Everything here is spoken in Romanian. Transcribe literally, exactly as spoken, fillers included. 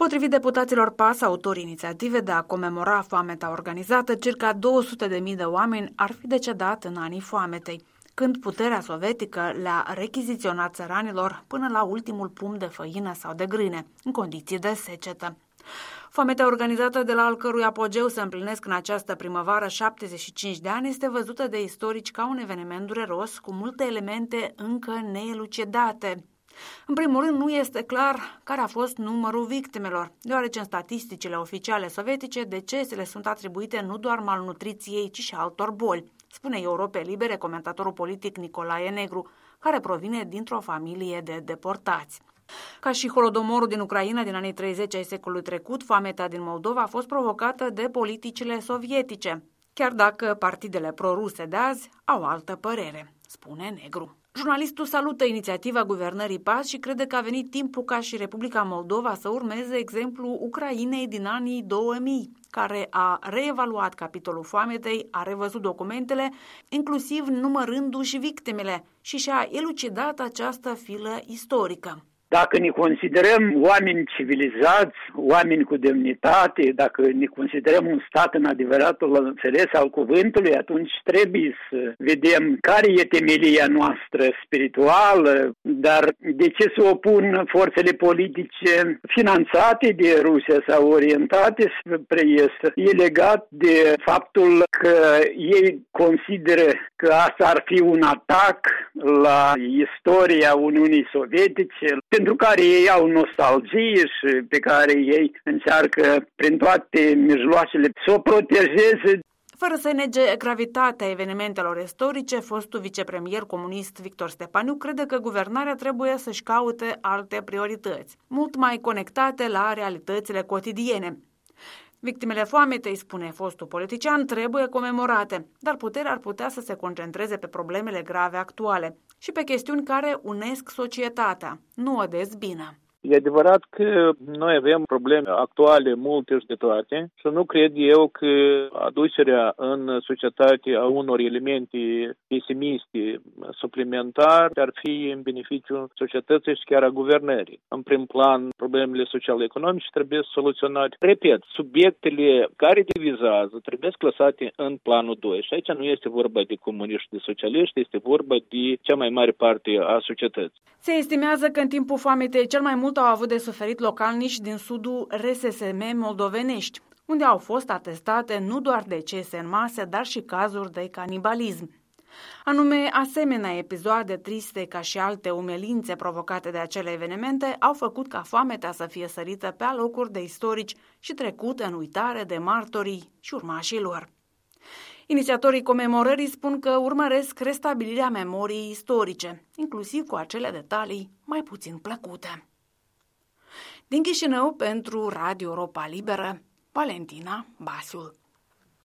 Potrivit deputaților P A S, autorii inițiative de a comemora foamea organizată, circa două sute de mii de oameni ar fi decedat în anii foametei, când puterea sovietică le-a rechiziționat țăranilor până la ultimul pumn de făină sau de grâne, în condiții de secetă. Foametea organizată, de la al cărui apogeu se împlinesc în această primăvară șaptezeci și cinci de ani, este văzută de istorici ca un eveniment dureros cu multe elemente încă neelucidate. În primul rând, nu este clar care a fost numărul victimelor, deoarece în statisticile oficiale sovietice decesele sunt atribuite nu doar malnutriției, ci și altor boli, spune Europe Libere comentatorul politic Nicolae Negru, care provine dintr-o familie de deportați. Ca și holodomorul din Ucraina din anii treizeci ai secolului trecut, foametea din Moldova a fost provocată de politicile sovietice, chiar dacă partidele proruse de azi au altă părere, spune Negru. Jurnalistul salută inițiativa guvernării P A S și crede că a venit timpul ca și Republica Moldova să urmeze exemplul Ucrainei din anii două mii, care a reevaluat capitolul foametei, a revăzut documentele, inclusiv numărându-și victimele, și și-a elucidat această filă istorică. Dacă ne considerăm oameni civilizați, oameni cu demnitate, dacă ne considerăm un stat în adevăratul înțeles al cuvântului, atunci trebuie să vedem care e temelia noastră spirituală, dar de ce se opun forțele politice finanțate de Rusia sau orientate spre Est? E legat de faptul că ei consideră că asta ar fi un atac la istoria Uniunii Sovietice, pentru care ei au nostalgie și pe care ei încearcă prin toate mijloacele să o protejeze. Fără să nege gravitatea evenimentelor istorice, fostul vicepremier comunist Victor Stepaniu crede că guvernarea trebuie să-și caute alte priorități, mult mai conectate la realitățile cotidiene. Victimele foametei, spune fostul politician, trebuie comemorate, dar puterea ar putea să se concentreze pe problemele grave actuale și pe chestiuni care unesc societatea, nu o dezbină. E adevărat că noi avem probleme actuale multe și de toate și nu cred eu că aducerea în societate a unor elemente pesimiste suplimentare ar fi în beneficiul societății și chiar a guvernării. În prim plan, problemele social-economice trebuie soluționate. Repet, subiectele care divizează trebuie clasate în planul doi și aici nu este vorba de comuniști, de socialiști, este vorba de cea mai mare parte a societății. Se estimează că în timpul foametei cel mai mult au avut de suferit localnici din sudul R S S M moldovenești, unde au fost atestate nu doar decese în masă, dar și cazuri de canibalism. Anume, asemenea episoade triste ca și alte umilințe provocate de acele evenimente au făcut ca foametea să fie sărită pe alocuri de istorici și trecută în uitare de martorii și urmașii lor. Inițiatorii comemorării spun că urmăresc restabilirea memoriei istorice, inclusiv cu acele detalii mai puțin plăcute. Din Chișinău, pentru Radio Europa Liberă, Valentina Basiul.